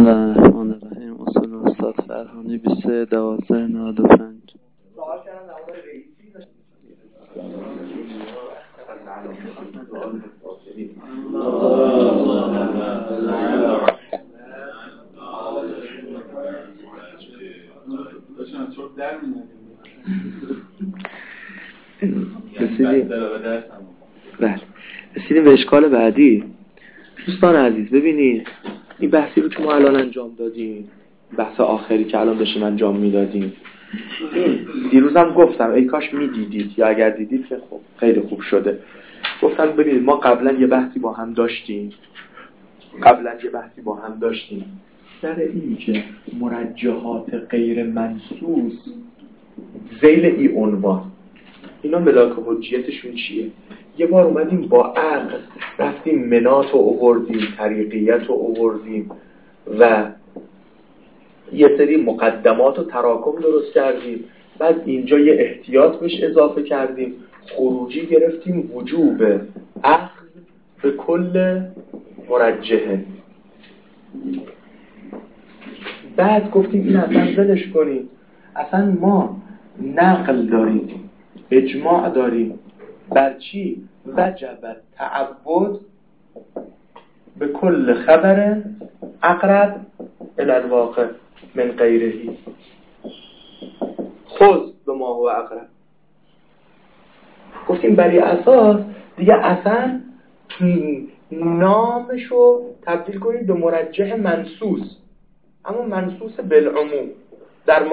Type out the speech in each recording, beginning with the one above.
الله الرحمن الرحیم. اصول استاد فرهانی 23/12/95. سوال کردم در مورد رئیسی رسیدیم به اشکال بعدی. دوستان عزیز ببینید این بحثی رو که ما الان انجام دادیم، بحث آخری که الان داشتیم انجام میدادیم، این دیروزم گفتم ای کاش میدیدید، یا اگر دیدید که خب خیلی خوب شده. گفتم ببینید ما قبلا یه بحثی با هم داشتیم در این که مرجحات غیر منصوص ذیل ای عنوان اینا ملاک حجیتشون چیه؟ یه بار اومدیم با عقل رفتیم منات رو آوردیم، طریقیت رو آوردیم و یه سری مقدمات و تراکم درست کردیم. بعد اینجا یه احتیاط بهش اضافه کردیم، خروجی گرفتیم وجوب اخذ به کل مرجحه. بعد گفتیم این اصلا ولش کنیم، اصلا ما نقل داریم، اجماع داریم بر چی؟ وجب تعبد به کل خبر اقرب الی الواقع من غیرهی خذ به ما هو اقرب. گفتیم بر این اساس دیگه اصلا نامشو تبدیل کنید به مرجح منصوص، اما منصوص بالعموم در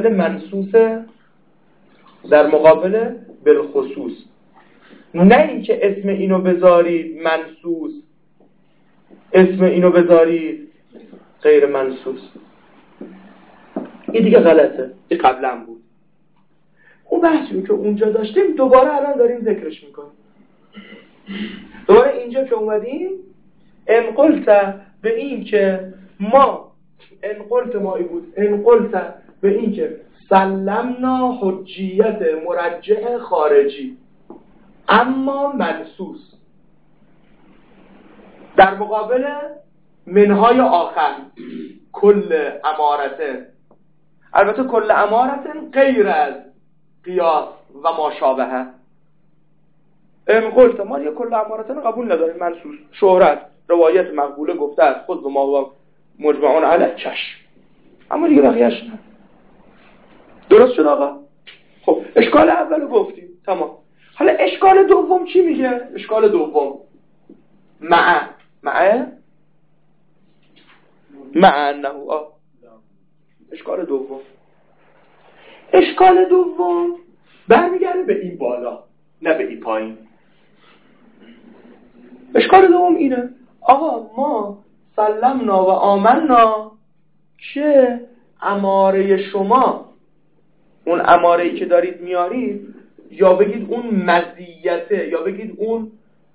مقابل بالخصوص، نه اینکه اسم اینو بذارید منصوص، اسم اینو بذارید غیر منصوص. این دیگه غلطه، این قبلا بود. اون بحثی که اونجا داشتیم دوباره الان داریم ذکرش میکنیم. دوباره اینجا که اومدیم انقلت به این که ما انقلت به این که سلمنا حجیت مرجح خارجی اما منصوص در مقابل منهای آخر کل امارتن. البته کل امارتن غیر از قیاس و ما شابهه. انقلت ما یه کل امارتن قبول نداریم، منصوص شهرت روایت مقبوله گفته است خود به ما هو مجمعون علیه چشم، اما دیگه بقیه‌اش نه. درست شد آقا؟ خب اشکال اولو گفتیم تمام. حالا اشکال دوم چی میگه؟ اشکال دوم مع انه اشکال دوم برمیگرده به این بالا نه به این پایین. اشکال دوم اینه آقا ما سلمنا و آمنا که اماره شما، اون اماره‌ای که دارید میارید، یا بگید اون مزیته یا بگید اون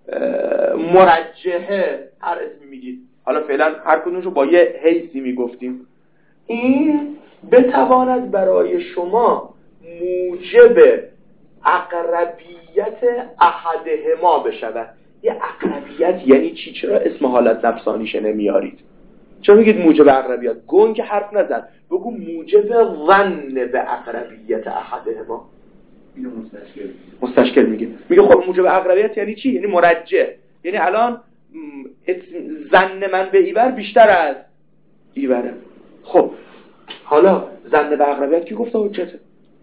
مرجحه، هر اسمی میگید، حالا فعلا هر کدومشو با یه حیثی میگفتیم، این بتواند برای شما موجب اقربیت احدهما بشود. یه اقربیت یعنی چی؟ چرا اسم حالت نفسانیشه نمیارید؟ چرا میگید موجب اقربیت؟ گنگ حرف نزن، بگو موجب ظن به اقربیت احدهما. اینو مستشکل میگه خب موجب اقربیت یعنی چی؟ یعنی مرجح، یعنی الان ظن من به ایور بیشتر از ایوره. خب حالا ظن به اقربیت کی گفته حجته؟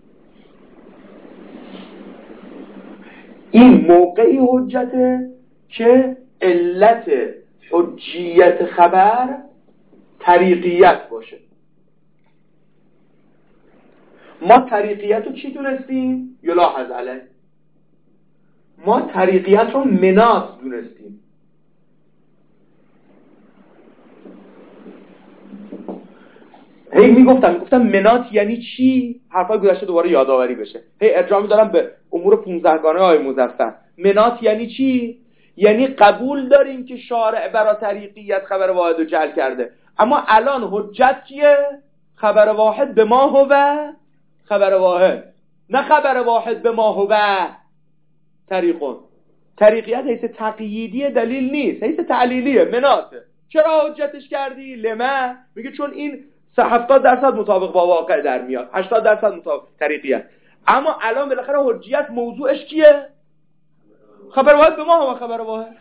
این موقعی حجته که علت حجیت خبر طریقیت باشه. ما طریقیت رو چی دونستیم؟ یلاحظ علیه، ما طریقیت رو منات دونستیم. هی میگفتم منات یعنی چی؟ حرفای گذشته دوباره یادآوری بشه. هی ارجاع میدارم به امور 15 گانه آیه مزفر. منات یعنی چی؟ یعنی قبول داریم که شارع برای طریقیت خبر واحد رو جعل کرده، اما الان حجت کیه؟ خبر واحد به ما هو خبر واحد، نه خبر واحد به ما هو طریقون. طریقیت حیث تقییدی دلیل نیست، حیث تعلیلیه، مناته. چرا حجتش کردی؟ لما میگه چون این 70% مطابق با واقع در میاد، 80% مطابق طریقیت. اما الان بالاخره حجیت موضوعش کیه؟ خبر واحد به ما و خبر واحد.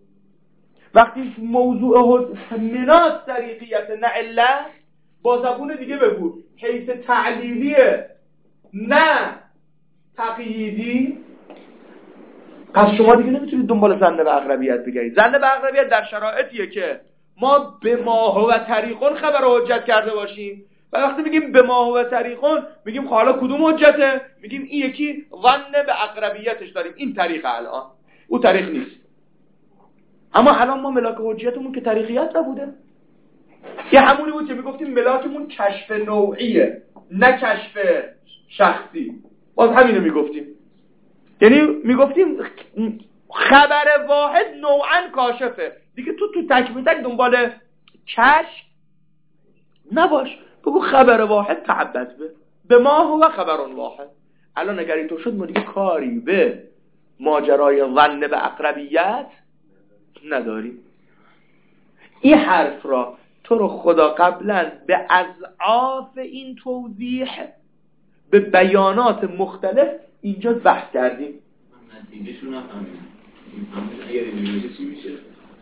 وقتی موضوع مناس طریقیت نه علت، با زبون دیگه بگو حیث تعلیلیه نه تقییدی، پس شما دیگه نمیتونید دنبال ظن به اقربیت بگیرید. ظن به اقربیت در شرایطیه که ما به ما هو طریقون خبر حجت کرده باشیم و وقتی میگیم به ما هو طریقون میگیم حالا کدوم حجته؟ میگیم این یکی ظن به اقربیتش داریم، این طریق الان، او طریق نیست. اما الان ما ملاک حجیتمون که طریقیت نبوده، یه همونی بود که میگفتیم ملاکمون کشف نوعیه نه کشف شخصی، باز همینو میگفتیم. یعنی میگفتیم خبر واحد نوعا کاشفه دیگه، تو تک به تک دنبال کشف نباش، بگو خبر واحد تعبد به ما هو خبر واحد. الان اگر اینطور شد ما دیگه کاری به ماجرای ظن به اقربیت نداریم. این حرف را تو رو خدا قبلا به اضعاف این توضیح به بیانات مختلف اینجا بحث کردیم. نتیجهشون هم همین. چی میشه؟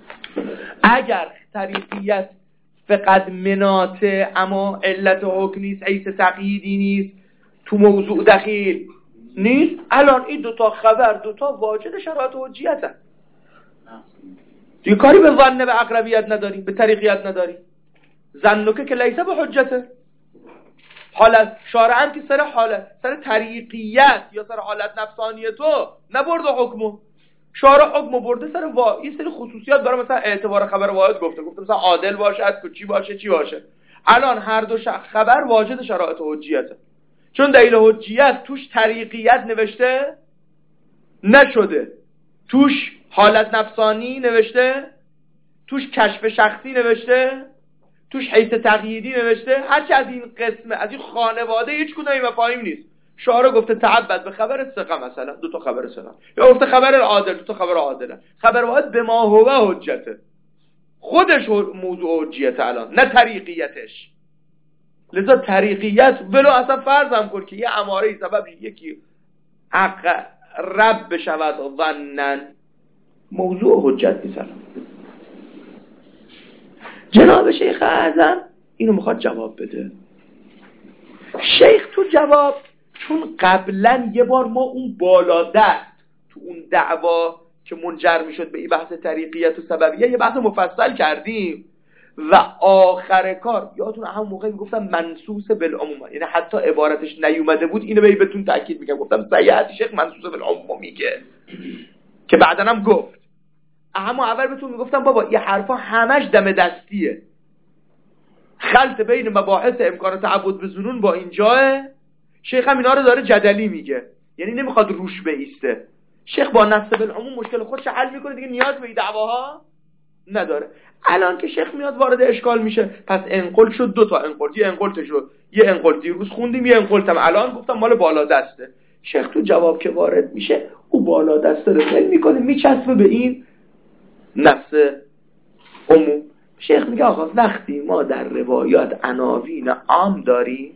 اگر طریقیت فقط مناته اما علت حکم نیست، حیث تقییدی نیست، تو موضوع دخیل نیست، الان این دوتا خبر دوتا واجد شرایط حجیت هست. دیگه کاری به ظن به اقربیت نداریم، به طریقیت نداریم. ظنک که لیسه به حجته. حالت شارع که سر طریقیت یا سر حالت نفسانی تو نبرده حکمو، شارع حکمو برده سر یه سری خصوصیات داره، مثلا اعتبار خبر واحد گفته مثلا عادل باشه، از چی باشه چی باشه. الان هر دو خبر واجد شرایط حجیته، چون دلیل حجیت توش طریقیت نوشته نشده، توش حالت نفسانی نوشته، توش کشف شخصی نوشته، توش حیث تقییدی نوشته. هرچی از این قسمه، از این خانواده هیچ کدومی مفاهیم نیست. شارع گفته تعبد به خبر ثقه، مثلا دو تا خبر ثقه، یا گفته خبر عادل، دو تا خبر عادله. خبر واحد به ما هو حجته، خودش موضوع حجیت الان، نه طریقیتش. لذا طریقیت ولو اصلا فرضم کن که یه اماره سبب یکی اقرب بشود ظنن، موضوع حجت نیست. جناب شیخ اعظم اینو میخواد جواب بده. شیخ تو جواب، چون قبلا یه بار ما اون بالا دست تو اون دعوا که منجر میشد به این بحث طریقیت و سببیه یه بحث مفصل کردیم و آخر کار یادتون همون موقع میگفتم منصوص بالعموم، یعنی حتی عبارتش نیومده بود اینو بهتون تاکید میکنم، گفتم صحیح شیخ منصوص بالعموم میگه که بعدن هم گفت. اما اول بهتون میگفتم بابا این حرفا همش دم دستیه، خلط بین مباحث امکان تعبد به ظنون با اینجاه. شیخ هم اینا رو داره جدلی میگه، یعنی نمیخواد روش بیسته. شیخ با نص بالعموم مشکل خودش حل میکنه دیگه، نیاز به این دعواها نداره. الان که شیخ میاد وارد اشکال میشه، پس انقل شد، دو تا انقل، یه انقل شد، یه انقل دیروز خوندیم، یه انقل هم الان گفتم مال بالا دسته. شیخ تو جواب که وارد میشه او بالا دسته رو حل میکنه، میچسبه به این نفس عموم. شیخ میگه آقا وقتی ما در روایات عناوین عام داریم،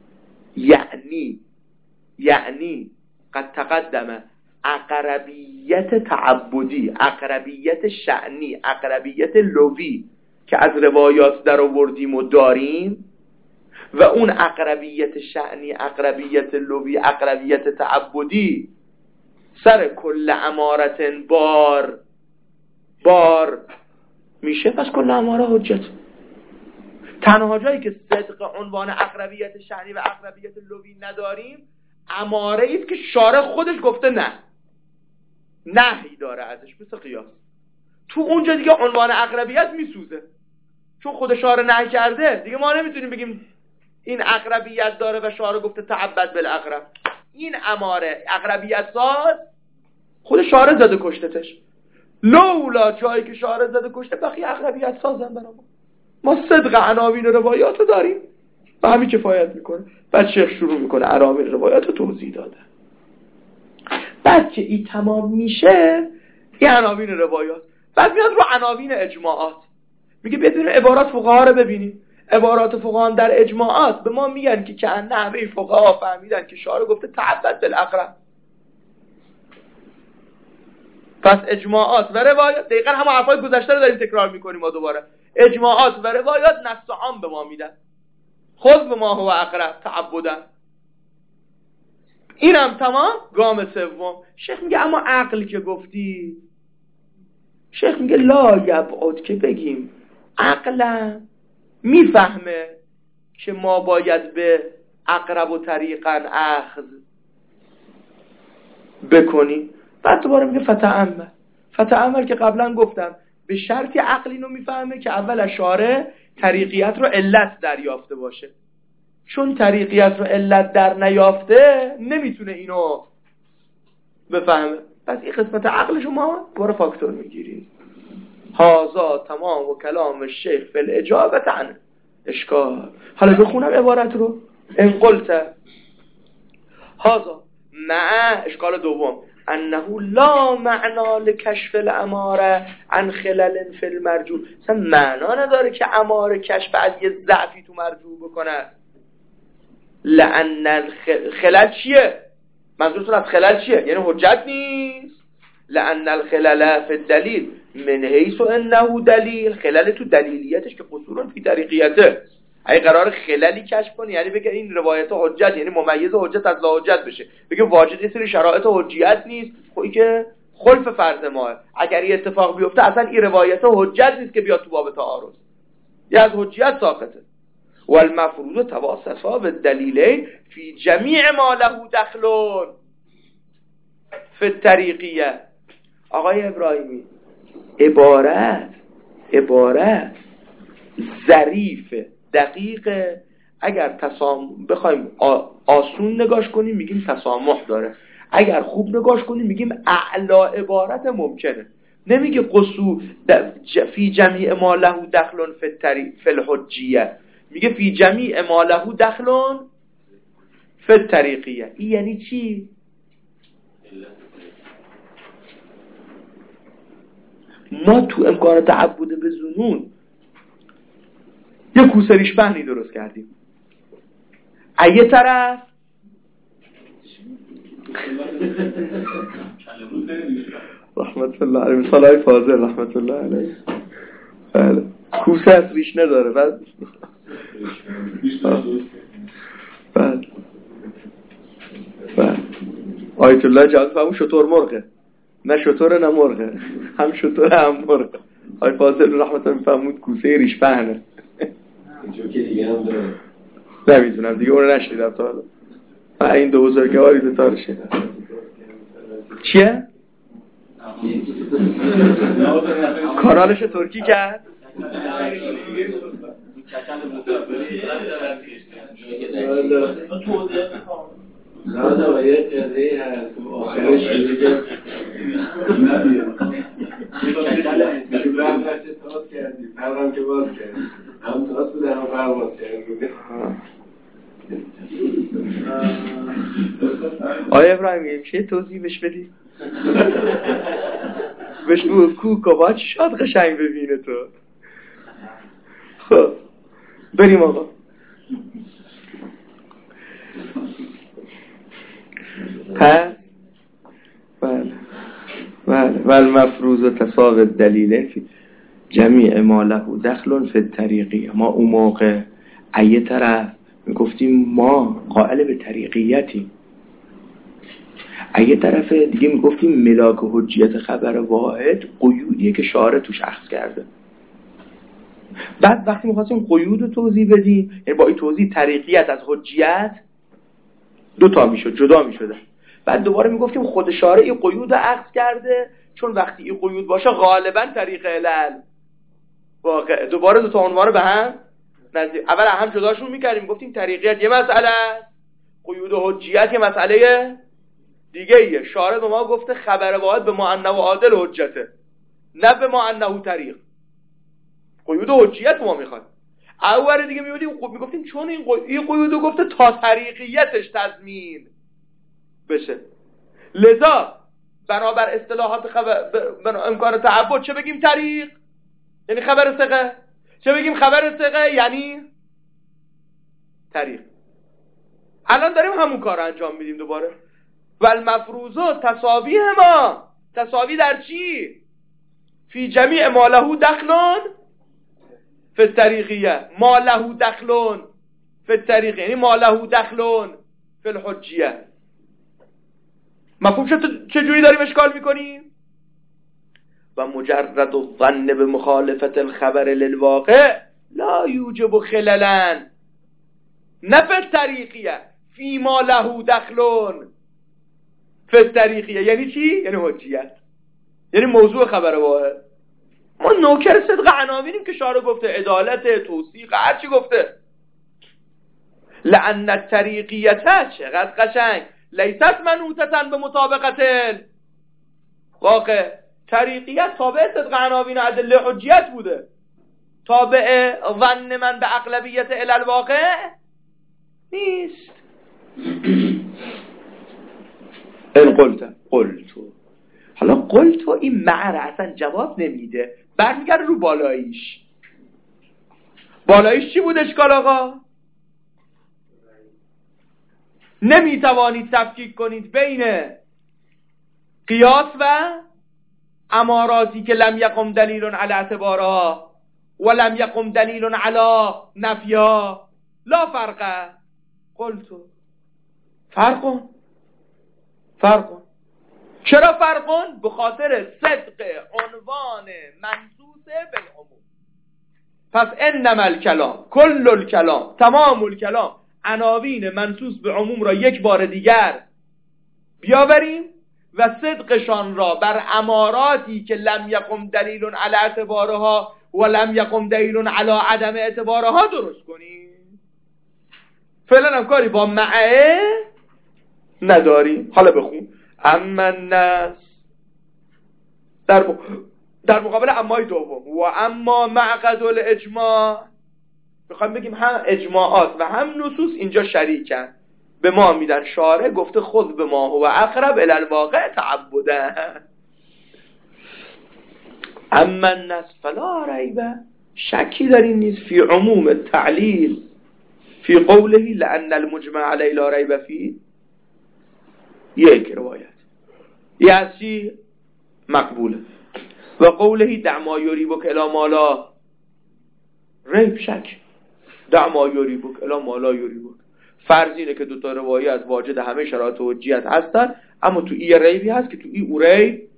یعنی قد تقدم اقربیت تعبدی، اقربیت شأنی، اقربیت لغوی که از روایات در آوردیم و داریم، و اون اقربیت شأنی، اقربیت لغوی، اقربیت تعبدی سر کل امارت بار میشه، پس کل اماره حجت. تنها جایی که صدق عنوان اقربیت شأنی و اقربیت لغوی نداریم اماره ایست که شارع خودش گفته نه، نهی داره ازش، مثل قیاس. تو اونجا دیگه عنوان اقربیت میسوزه، چون خود شارع نهی کرده دیگه. ما نمیتونیم بگیم این اقربیت داره و شارع گفته تعبد بالاقرب. این اماره اقربیت ساز خود شارع زده کشتتش، لولا جایی که شارع زده کشته بقیه اقربیت سازن برامون. ما صدق عناوین روایات رو داریم و همین کفایت میکنه. بعد شیخ شروع میکنه عناوین روایات رو توضیح داده. بعد که این تمام میشه این عناوین روایات، بعد میاد رو عناوین اجماعات، میگه بدون عبارات فقها رو ببینیم. عبارات فقها در اجماعات به ما میگن که کأن همه فقها فهمیدن که شارع گفته تعبد بالاقرب. پس اجماعات و روایات دقیقاً هم حرفای گذشته رو داریم تکرار میکنیم ما دوباره. اجماعات و روایات نص عام به ما میدن. خود به ما هو اقرب تعبدن. اینم تمام. گام سوم شیخ میگه اما عقل که گفتی، شیخ میگه لا یبعد که بگیم عقل میفهمه که ما باید به اقرب و طریقا اخذ بکنیم. بعد دوباره میگه فتعمل که قبلا گفتم به شرطی عقل اینو میفهمه که اول شارع طریقیت رو علت دریافته باشه، چون طریقیت رو علت در نیافته نمیتونه اینو بفهمه. پس این قسمت عقل شما دوباره فاکتور میگیرید. هازا تمام و کلام الشیخ فی الاجابه عن اشکال. حالا بخونم عبارت رو. ان قلت هازا مع اشکال دوم انه لا معنا لکشف الاماره عن خلل فی المرجو. مثلا معنا نداره که اماره کشف از یه ضعفی تو مرجو بکنه. لأن خلل چیه؟ منظورتون از خلل چیه؟ یعنی حجت نیست. لأن الخلل فی الدلیل من حیث انه دلیل. خلل تو دلیلیتش که قصور فی طریقیته. اگه قرار خللی کشف کنی یعنی بگه این روایت حجت یعنی ممیز حجت از لا حجت بشه، بگه واجد یه سری شرایط حجیت نیست، خب این که خلف فرض ماه. اگر این اتفاق بیفته اصلا این روایت حجت نیست که بیاد تو باب تعارض، یا از حجیت ساقطه. والمفروض تواسطا بالدلیلین فی جمیع ما له دخل فی الطریقیه. آقای ابراهیمی عبارت ظریف دقیقه. اگر بخوایم آسون نگاش کنیم میگیم تسامح داره، اگر خوب نگاش کنیم میگیم اعلا عبارت ممکنه. نمیگه قصور فی جمیع ما له دخل فی الحجیه، میگه فی جمیع ما له دخل فی الطریقیه. این یعنی چی؟ ما تو امکان تعبد به ظنون یه کوسه ریش پهنی درست کردیم. یه طرف رحمت الله علیه مثالای فاضل رحمت الله علیه بله کوسه از ریش نداره. بعد بله آیت الله جواد فهمون شطور مرغه، نه شطوره نه مرغه، هم شطوره هم مرغه. آیت فاضل رحمت الله فهمون کوسه ریش پهنه. اینجور که دیگه هم داره نمیدونم دیگه اونو نشنیدم تا حالا. این دو بزرگواری به تارشه چیه؟ کانالش ترکی کرد. نه و یه قضیه هست تو آخرش میگه میگه برم نشه تاس کردی پرم که باز کردی، هم تاس بوده هم پر باز کردی. آیا ابراهیم میشه توضیح بهش بدی؟ بهش بگو کوکا چی شاد قشنگ ببینه تو. خب بریم آقا. پس بله والمفروض تساوی الدلیل فی جمیع ما له دخل فی الطریقیه. ما اون موقع ایه طرف میگفتیم ما قائل به طریقیتی، ایه طرف دیگه میگفتیم ملاک حجیت خبر واحد قیودیه که شارع توش اخذ کرده. بعد وقتی میخواستیم قیود رو توضیح بدیم یعنی با این توضیح طریقیت از حجیت دوتا میشد، جدا میشده. بعد دوباره میگفتیم خود شارع این قیود رو اخذ کرده، چون وقتی این قیود باشه غالبا طریق علل واقع. دوباره دوتا عنوان به هم نزدیک. اول هم جداشون میکردیم، میگفتیم طریقیت یه مسئله است، قیود و حجیت یه مسئله دیگه ایه. شارع به ما گفته خبر واحد به ما انه و عادل حجته، نه به ما انه طریق. قیود و حجیت ما میخواد. اول دیگه میگفتیم چون این قیود رو گفته تا طریقیتش تضمین بشه، لذا بنابر اصطلاحات امکان تعبد چه بگیم طریق، یعنی خبر ثقه. چه بگیم خبر ثقه یعنی طریق. الان داریم همون کار انجام میدیم دوباره. والمفروضات تساوی ما، تساوی در چی؟ فی جمیع ما له دخلون فی الطریقیه، ما له دخلون فی الطریقیه یعنی ما له دخلون فی الحجیه. مفهوم شد چجوری داریم اشکال میکنیم؟ و مجرد الظن به مخالفت الخبر للواقع لا یوجب خللا نه فی الطریقیه فی ما له دخلون فی الطریقیه یعنی چی؟ یعنی حجیت، یعنی موضوع خبر واحد. ما نوکر صدق عناوینیم که شارع گفته، عدالت، توثیق، هر چی گفته. لأن الطریقیت چقدر قشنگ لیست منوطة به مطابقت واقع. طریقیت تابع صدق عناوین و ادله حجیت بوده، تابع ظن من به اغلبیت الی الواقع نیست. این قلتو حالا قلتو این معره اصلا جواب نمیده، برمیگرده رو بالاییش. بالاییش چی بود اشکال آقا؟ نمیتوانید تفکیک کنید بین قیاس و اماراتی که لم یقم دلیل علی اعتبارها و لم یقم دلیل علی نفیها. لا فرقه. قلتو فرقون. چرا فرقون؟ به خاطر صدق عنوان منصوص بالعموم. پس انما الکلام کل الکلام تمام الکلام، عناوین منصوص به عموم را یک بار دیگر بیاوریم و صدقشان را بر اماراتی که لم یقم دلیل علی اعتبارها و لم یقم دلیل علی عدم اعتبارها درست کنیم. فعلا هم کاری با معه نداریم. حالا بخون. اما الناس در مقابل امای دوم و اما معقد الاجماع، میخوایم بگیم هم اجماعات و هم نصوص اینجا شریکن، به ما میدن شارع گفته خذ به ما هو اقرب الی الواقع تعبدا. اما الناس فلا ریب، شکی در این نیست، فی عموم التعلیل فی قوله لأن المجمع علی لا ریب فی. یک روایت یعنی مقبوله. و قوله دع ما یریبک الی ما لا ریب، شک. دع ما یریبک الی ما لا یریبک، فرض اینه که دوتا روایت واجد همه شرایط و حجیت هستن، اما تو این ریبی هست که تو این او ریب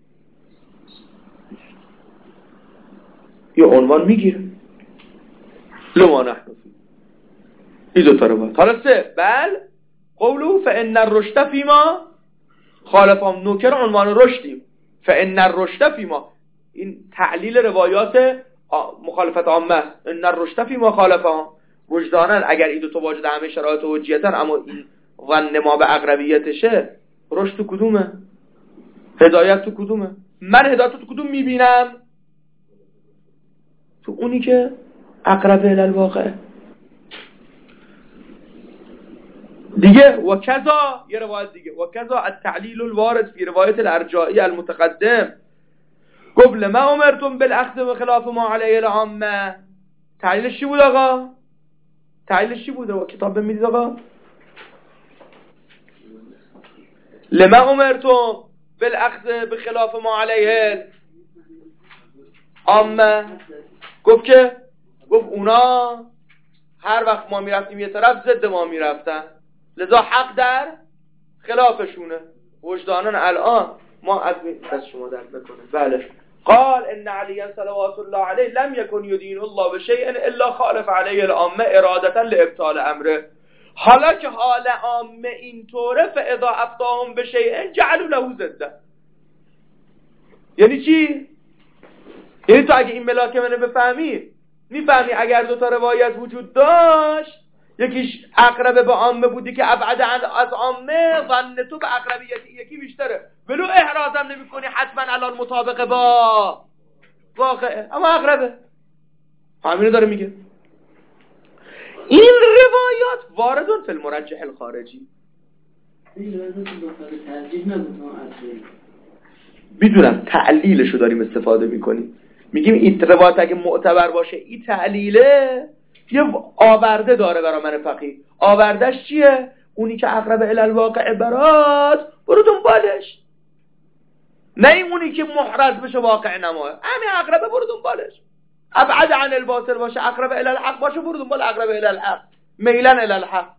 یه عنوان میگیره. لما نحن فی این دوتا روایت. حالا سه بل قوله فان الرشد فیما خالفهم، نوکر عنوان رشدیم. فان الرشد فیما، این تعلیل روایات مخالفت عامه. ان الرشد فیما خالفهم، وجدانن اگر این دو تا واجد همه شرایط و حجیتن اما این ظن ما به اقربیتشه، رشد تو کدومه؟ هدایت تو کدومه؟ من هدایت تو کدوم میبینم؟ تو اونی که اقرب الی الواقع. دیگه و کذا، یه روایت دیگه، و کذا التعلیل الوارد فی روایت الارجائی المتقدم قبل ما امرتم بالاخذ بخلاف ما علیه العامه. تعلیلش چی بود آقا؟ تعلیلش چی بود؟ کتاب بمیدید آقا. لما امرتم بالاخذ بخلاف ما علیه العامه، گفت اونا هر وقت ما میرفتیم یه طرف ضد ما میرفتن، لذا حق در خلافشونه. وجدانن الان ما از شما درد بکنه. بله. قال ان علی صلوات الله علیه لم یکن یدین الله بشیء الا خالف علیه العامه ارادتا لابطال امره. حالا که حال عامه اینطوره فاذا افتاهم بشیء جعلوا له ضده. یعنی چی؟ یعنی تو اگه این ملاکه منو بفهمی، میفهمی اگر دو تا روایت وجود داشت، یکیش اقرب به عامه بودی که ابعد از عامه، ظن تو به اقربیت یکی بیشتره، ولو احرازم نمی کنی حتما الان مطابقه با واقعه، اما اقربه. همینو داره میگه. این روایات واردون فی المرجح الخارجی. میدونم تعلیلشو داریم استفاده میکنیم، میگیم این روایت اگه معتبر باشه این تعلیله یه آورده داره برای من فقیه. آوردهش چیه؟ اونی که اقرب الی الواقع برات برو دنبالش، نه این اونی که محرز بشه واقع نماه، همین اقربه برو دنبالش. ابعد عن الباطل باشه، اقرب الی الحق باشه، برو دنبال اقرب الی الحق، میلا الی الحق.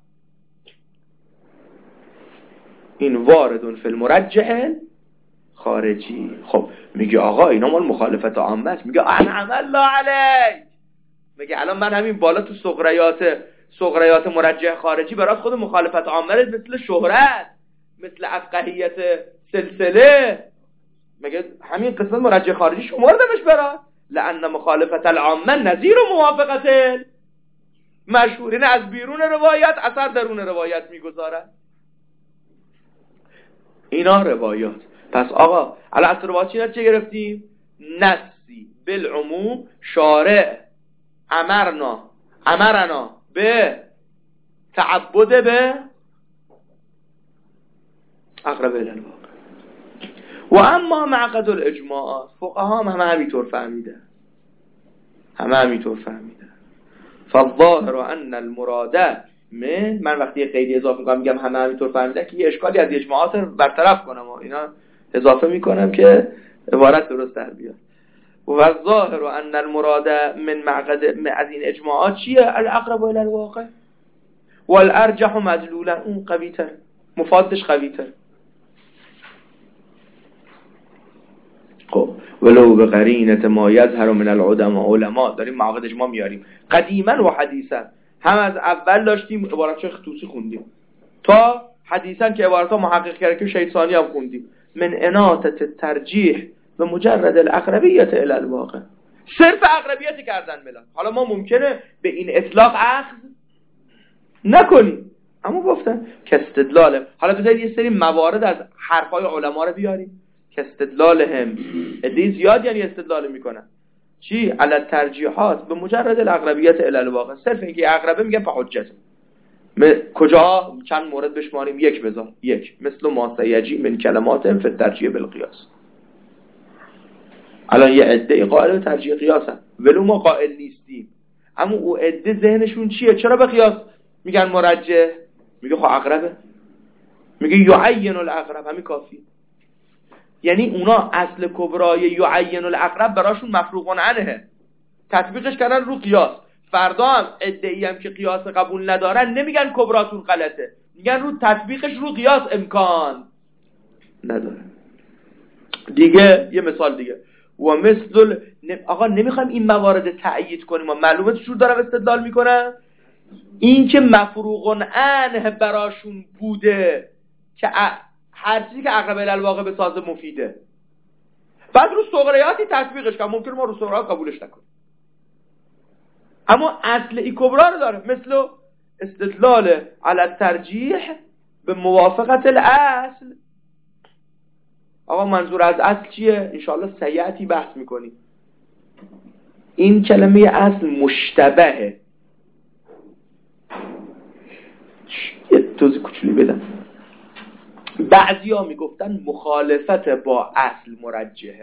این وارد فی المرجح خارجی. خب میگه آقا اینا مال مخالفت عامه است. میگه انعم الله علیک. میگه الان من همین بالا تو صغریات مرجح خارجی برات خود مخالفت عامه مثل شهرت، مثل افقهیت سلسله، میگه همین قسمت مرجح خارجی شمردمش برات، لأن مخالفت العامه نظیر و موافقت مشهورین از بیرون روایت اثر درون روایت میگذارد. اینا روایات. پس آقا الان از روایات چی گرفتیم؟ نسی بالعموم شارع امرنا به تعبد به اقرب الی الواقع. و اما معقد الاجماعات، فقها هم همینطور فهمیدن، فالظاهر ان المراد من وقتی قیدی اضافه میگم همینطور فهمیدن که یه اشکالی از اجماعات برطرف کنم و اینا اضافه میکنم که عبارت درست در بیاد. و ظاهر ان المراد من معقد از این اجماعات چیه؟ الاقرب الی الواقع والارجح مدلولا، اون قوی تر، مفادش قوی تر. خب ولو به قرینه ما یظهر من العلماء داریم معقد اجماع میاریم قدیما و حدیثا، هم از اول داشتیم عبارت خطوسی خوندیم تا حدیثا که عبارتها محقق کرده که شهید ثانی هم خوندیم. من اناطه ترجیح و مجرد الاقربیت الی الواقع، صرف اقربیت کردن ملان. حالا ما ممکنه به این اطلاق اخذ نکنیم، اما گفتن که استدلال. حالا بذارید یه سری موارد از حرفای علما رو بیاریم که استدلال هم ادی زیاد یعنی استدلال میکنن چی؟ علی ترجیحات به مجرد الاقربیت الی الواقع، صرف اینکه اقربه میگن فحجت. کجا چند مورد بشماریم؟ یک بذار، یک مثل ما سیجی من کلمات فی الترجیح بالقیاس. الان یه عده قائل به ترجیح قیاسن ولو ما قائل نیستیم، اما او عده ذهنشون چیه؟ چرا به قیاس میگن مرجح؟ میگه خب اقربه، میگه یعین الاقرب، همین کافی. یعنی اونا اصل کبرای یعین الاقرب براشون مفروغ عنه، تطبیقش کردن رو قیاس. فردا هم ادعی هم که قیاس قبول ندارن نمیگن کبراتون غلطه، میگن رو تطبیقش رو قیاس امکان نداره. دیگه یه مثال دیگه و مثل آقا نمیخوایم این موارد تأیید کنیم، ما معلومه چجور دارم استدلال میکنم؟ این که مفروغ عنه براشون بوده که هر چیزی که اقرب الی الواقع به ساز مفیده، بعد رو صغریاتی تطبیقش کنم، ممکنه ما رو صغریات قبولش نکنیم، اما اصل ای کبرا رو داره، مثل استدلال علی الترجیح به موافقت الاصل. آقا منظور از اصل چیه؟ انشاءالله سیعتی بحث میکنیم. این کلمه اصل مشتبهه. یه توضیح کوچولی بدم. بعضیا میگفتن مخالفت با اصل مرجحه،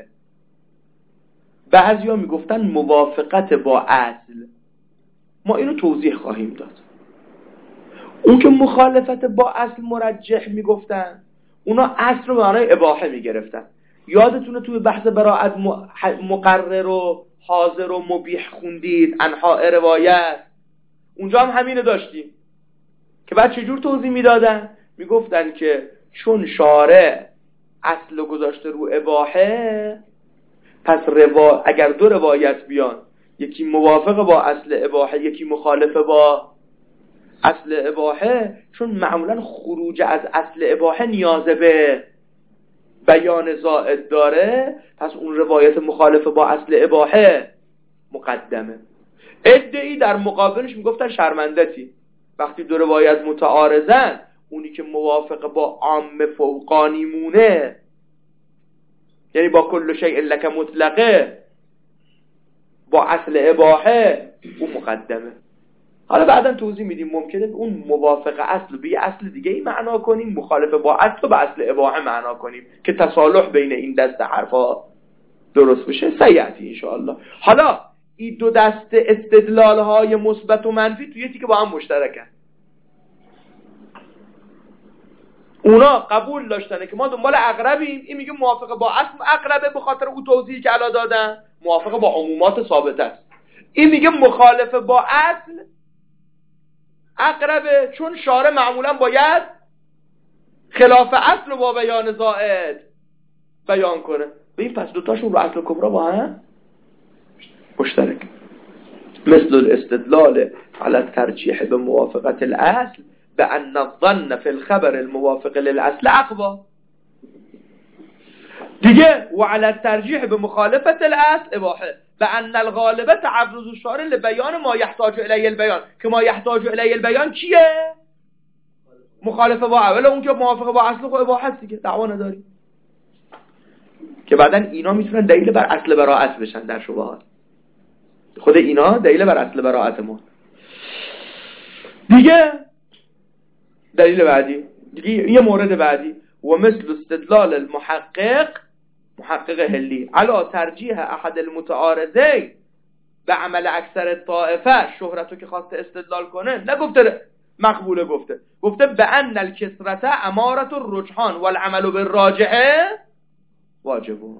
بعضیا میگفتن موافقت با اصل. ما اینو توضیح خواهیم داد. اون که مخالفت با اصل مرجح میگفتن اونا اصل رو به معنای اباحه میگرفتن. یادتونه توی بحث براءت مقرر و حاضر و مبیح خوندید، انحاء روایت، اونجا هم همینو داشتیم که بعد چجور توضیح میدادن؟ میگفتن که چون شارع اصل گذاشته رو اباحه، پس اگر دو روایت بیان یکی موافق با اصل اباحه یکی مخالف با اصل اباحه، چون معمولا خروج از اصل اباحه نیاز به بیان زائد داره، پس اون روایت مخالف با اصل اباحه مقدمه. ادعی در مقابلش میگفتن شرمندتی. وقتی دو روایت متعارضن، اونی که موافق با عام فوقانی مونه، یعنی با کل شیء لک مطلقه، با اصل اباحه، اون مقدمه. حالا بعدا توضیح میدیم ممکنه اون موافق اصل به یه اصل دیگه ای معنا کنیم، مخالف با اصل به اصل اباحه معنا کنیم که تصالح بین این دست حرفا درست بشه سیعتی انشاءالله. حالا این دو دست استدلال های مثبت و منفی توی یکی که با هم مشترکن. اونا قبول داشتنه که ما دنبال عقربیم، این میگه موافقه با اصل عقربه به خاطر اون توضیحی که الان دادن، موافقه با عمومات ثابت است. این میگه مخالف با اصل عقربه، چون شارع معمولا باید خلاف اصل رو با بیان زائد بیان کنه. به این پس دوتاشون رو اصل کبرا با هم مشترک. مثل الاستدلال على الترجیح به موافقت الاصل بأن الظن في الخبر الموافق للأصل أقوى. دیگه وعلى الترجیح به مخالفت الاصل اباحه بأن الغالبه تعرض الشارع لبیان ما يحتاج الیه البیان، که ما يحتاج الیه البیان چیه؟ مخالفه با اول، اون که موافقه با اصل خو اباحه دیگه، دعوا نداریم. که بعدن اینا میتونن دلیل بر اصل براءت بشن در شبهات. خود اینا دلیل بر اصل براءت ما. دیگه دلیل بعدی، دیگه یه مورد بعدی، و مثل استدلال محقق هلی علا ترجیح احد المتعارضین به عمل اکثر طائفه، شهرتو که خواسته استدلال کنه نگفته مقبوله، گفته به ان الکثرت امارت الرجحان والعمل بالراجحه واجبون.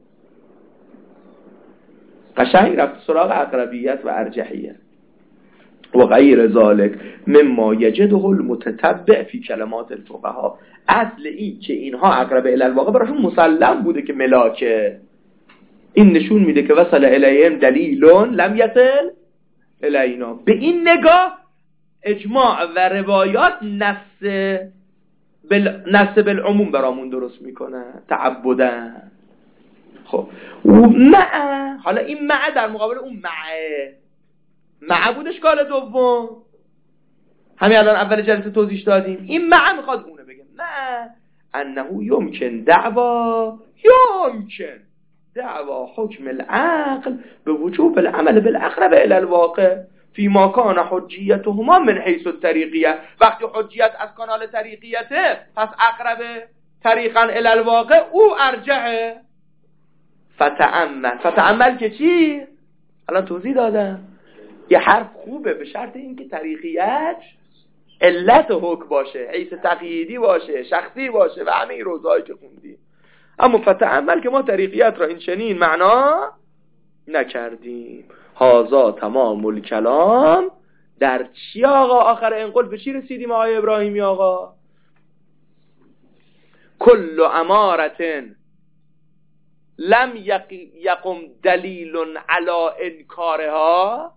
قشنگ رفت سراغ اقربیت و ارجحیت و غیر ذالک مما یجده المتتبع فی کلمات الفقهاء. اصل این که اینها اقرب الی الواقع براشون مسلم بوده که ملاکه، این نشون میده که وصل الیهم دلیل لم یصل الینا. به این نگاه اجماع و روایات نص بالعموم برامون درست میکنه تعبدن. خب حالا این مع در مقابل اون مع بود اشکال دوم، همین الان اول جلسه توضیح دادیم. این مع میخواد اونه بگه نه انه یمکن دعوا حکم العقل به وجوب العمل بالاقرب الى الواقع فيما كان حجیتهما من حیث الطریقیه. وقتی حجیت از کانال طریقیته، پس اقرب طریقا الى الواقع او ارجحه. فتعمل که چی؟ الان توضیح دادم. یه حرف خوبه به شرط اینکه طریقیت علت حکم باشه، حیث تقییدی باشه، شخصی باشه و همه این روزهایی که خوندی. اما فتعمل که ما طریقیت را این چنین معنا نکردیم. هازا تمام الکلام در چی آقا؟ آخر انقل به چی رسیدیم آقای ابراهیمی آقا؟ کل امارتن لم یقم دلیل علی انکارها.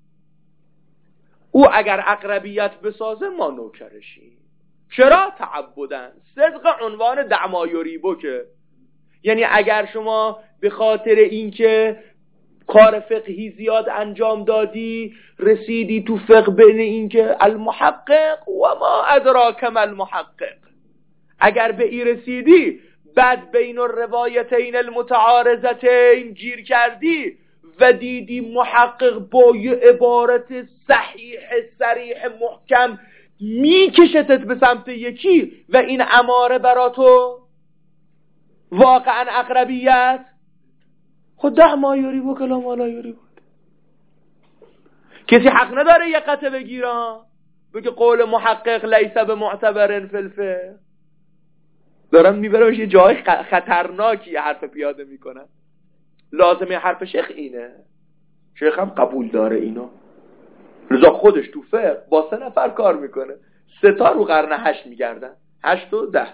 او اگر اقربیت بسازه ما نوکرشیم. چرا؟ تعبدن. صدق عنوان دعما یریبو، که یعنی اگر شما به خاطر اینکه کار فقهی زیاد انجام دادی رسیدی تو فقه بین اینکه المحقق و ما ادراک ما المحقق، اگر به این رسیدی بعد بین الروایتین المتعارضتین گیر کردی و دیدی محقق با یه عبارت صحیح صریح محکم میکشتت به سمت یکی و این اماره برا تو واقعا اقربیت، خود ده ما یوری بود کلام والا یوری بود. کسی حق نداره یه قطعه بگیرم بگه قول محقق لیس به معتبر فلفه. دارم میبرمش یه جای خطرناکی حرف پیاده میکنن. لازمه حرف شیخ اینه، شیخ هم قبول داره اینو، لذا خودش تو فقه با 3 نفر کار میکنه، 3 تا رو قرن 8 میگردن، 8 و 10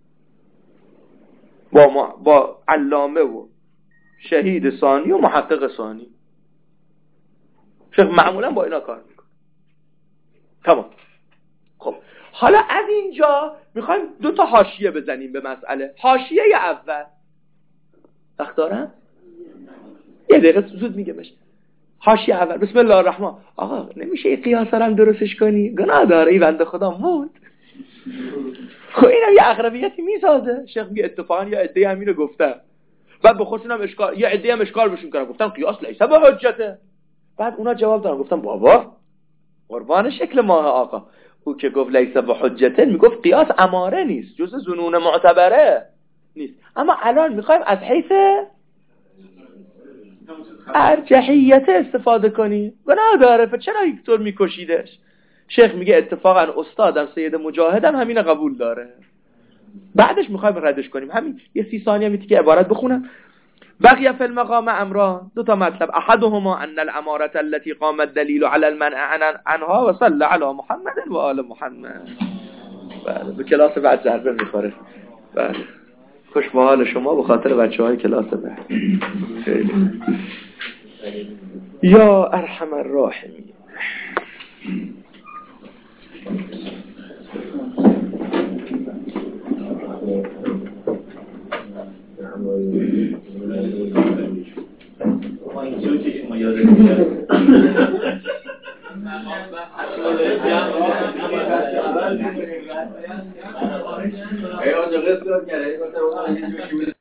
با علامه و شهید ثانی و محقق ثانی. شیخ معمولا با اینا کار میکنه. تمام. خب حالا از اینجا میخوایم 2 تا حاشیه بزنیم به مسئله. حاشیه اول وقت دارم؟ یه دقیقه زود میگمش. حاشیه اول بسم الله الرحمن. آقا نمیشه این قیاس هم درستش کنی؟ گناه داره این بنده خدا موند. خب اینم یه اقربیتی میسازه. شیخ میگه اتفاقا یه عده همین رو گفتن، بعد به خودشون هم اشکال، یه عده هم اشکال بهشون کردن، گفتن قیاس لیس به حجته. بعد اونا جواب دادن گفتن بابا قربان شکل ماه آقا، او که گفت لیس به حجته میگفت قیاس اماره نیست، جزء ظنون معتبره نیست. اما الان میخوایم از حیث ارجحیت استفاده کنی گناه داره، چرا اینطور میکشیدش؟ شیخ میگه اتفاقا استادم سید مجاهدم همین قبول داره. بعدش میخوایم ردش کنیم. همین یه 30 ثانیه میتی که عبارت بخونم. بقیه فی المقام امران، دو تا مطلب. احدهما ان الاماره التي قام الدليل على المنع عنها وصلى على محمد و آل محمد. بله به کلاس بعد ضربه میخوره. بله خوش به حال شما به خاطر بچهای کلاس بعد. خیلی یا ارحم الراحمین. ما اینجور که شما یادت میاد ای آجا قصد کرده